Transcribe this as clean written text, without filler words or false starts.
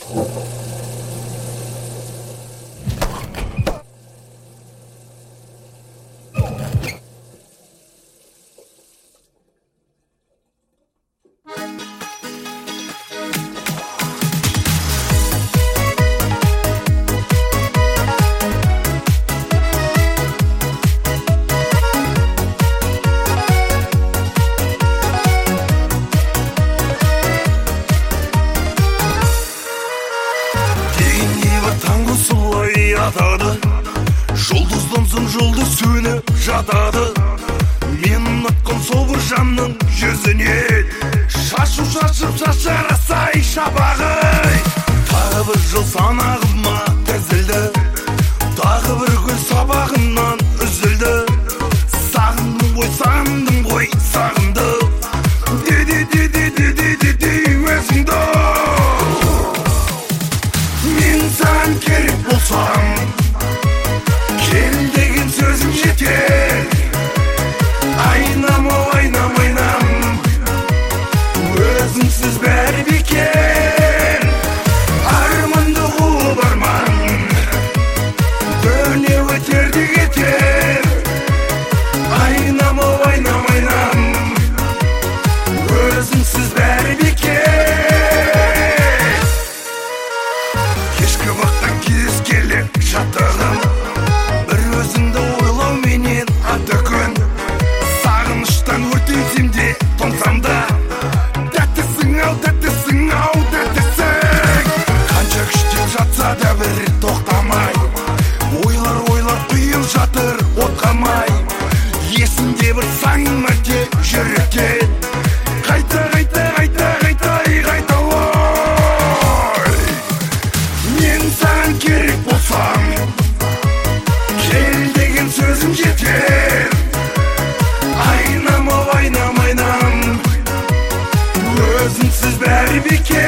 Жұлдыздан соң жұлдыз сөніп жатады. Мен ұнатқан сол бір жанның жүзінен шашу шашып шашарасай шапағы. Тағы бір жыл санағыма тізілді, тағы бір гүл сабағымнан үзілді. Сағындым ғой, сағындым ғой, сағындым өзіңді. Мен саған керек болсам, кел деген сөзім жетер. Айнам, ау айнам, айнам, өзіңсіз бәрі бекер. Арманды қуып арман дөнеу өтер де кетер. Айнам, ау айнам, айнам, өзіңсіз бәрі бекер. Кешкі бақтан кез келе жатырым, бір өзіңді ойлау менен аты күн. Сағыныштан өртенсем де тоңсам да, тәттісің ау, тәттісің ау, тәттісің. Қанша күштеп жатса да бір тоқтамай, ойлар ойлар құйып жатыр от қалмай. Есімде бір сан мәрте жүректен қайта қайта қайта қайта қайта ой. Мен саған керек болсам, кел деген сөзім жетер. Айнам, ау айнам, айнам, өзіңсіз бәрі бекер.